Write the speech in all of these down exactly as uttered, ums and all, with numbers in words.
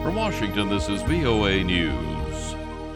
From Washington, this is V O A News.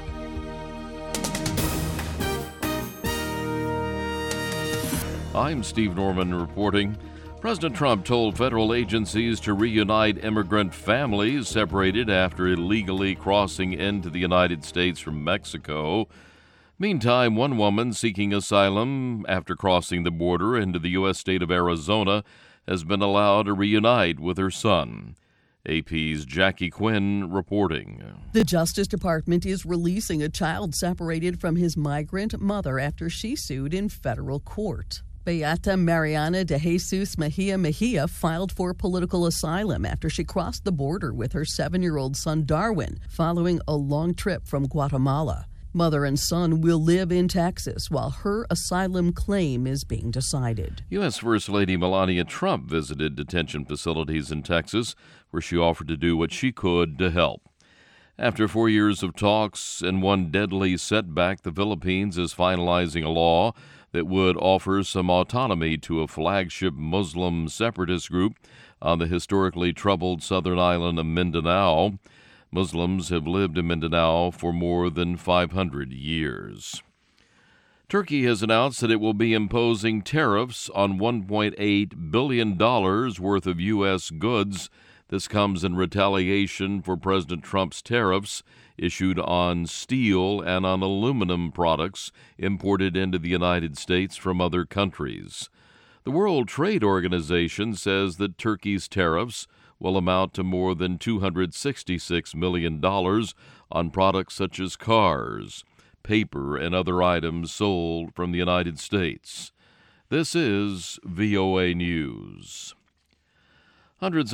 I'm Steve Norman reporting. President Trump told federal agencies to reunite immigrant families separated after illegally crossing into the United States from Mexico. Meantime, one woman seeking asylum after crossing the border into the U S state of Arizona has been allowed to reunite with her son. A P's Jackie Quinn reporting. The Justice Department is releasing a child separated from his migrant mother after she sued in federal court. Beata Mariana de Jesus Mejia Mejia filed for political asylum after she crossed the border with her seven-year-old son Darwin following a long trip from Guatemala. Mother and son will live in Texas while her asylum claim is being decided. U S. First Lady Melania Trump visited detention facilities in Texas, where she offered to do what she could to help. After four years of talks and one deadly setback, the Philippines is finalizing a law that would offer some autonomy to a flagship Muslim separatist group on the historically troubled southern island of Mindanao. Muslims have lived in Mindanao for more than five hundred years. Turkey has announced that it will be imposing tariffs on one point eight billion dollars worth of U S goods. This comes in retaliation for President Trump's tariffs issued on steel and on aluminum products imported into the United States from other countries. The World Trade Organization says that Turkey's tariffs will amount to more than two hundred sixty-six million dollars on products such as cars, paper, and other items sold from the United States. This is V O A News. Hundreds